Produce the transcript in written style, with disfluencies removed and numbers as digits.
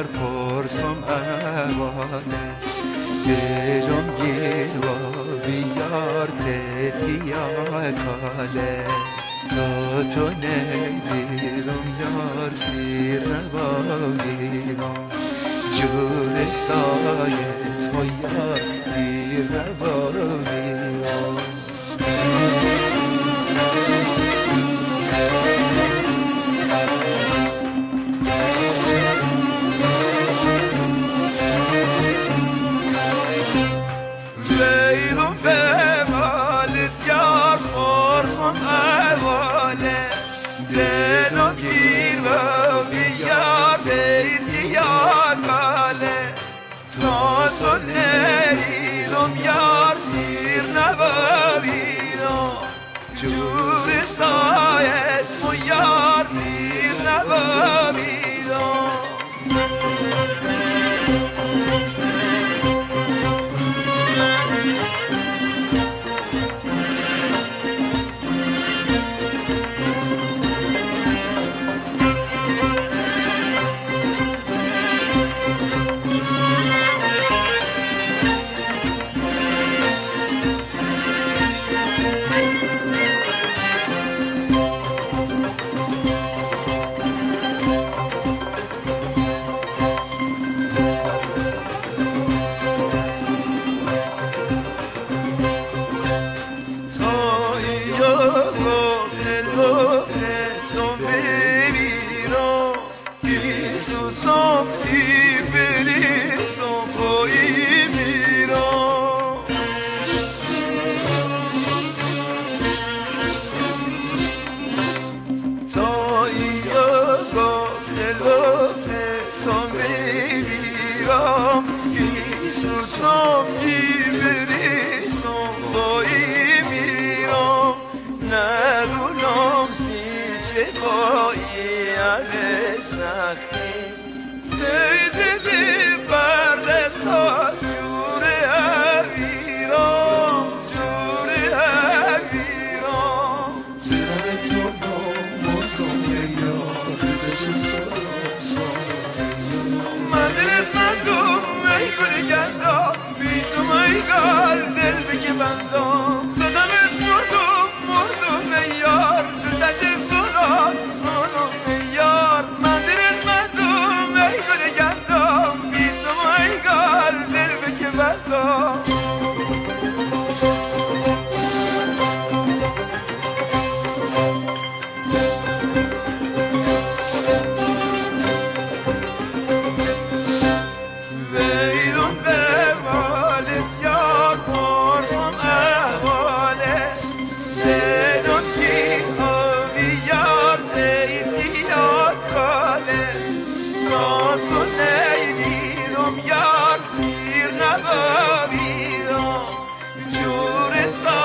یار پرسم احواله دلم گیر و بیار تتیا کاله تو ندیدم یار سیر نباویدم جور سایت و یار دیر نباویدم بیرون به مالت یار پرسم احواله دلم گیر و بیار دید یار کاله تو ندیدم یار سیر نباویدم جور سایت و یار دیر نباویدم Susam iblisom boy miram ta gafletom miram Susam iblisom boy miram ندونم سی چه بایی عوض دلی برده تا جوره اویرام زیرمت مردم بیار زیدشن سلام من دلت مندم ای گل گندم بی تو میگل دل بگه بندم زدمت مردم بیار زیدشن سلام بیار من دلت مندم ای گل گندم بی تو میگل دل بگه بندم بیرون به مالت یار پرسم احواله دلم گیر آبی یار دیدی یار کاله تو نیدیدم یار سیر نباویدم جور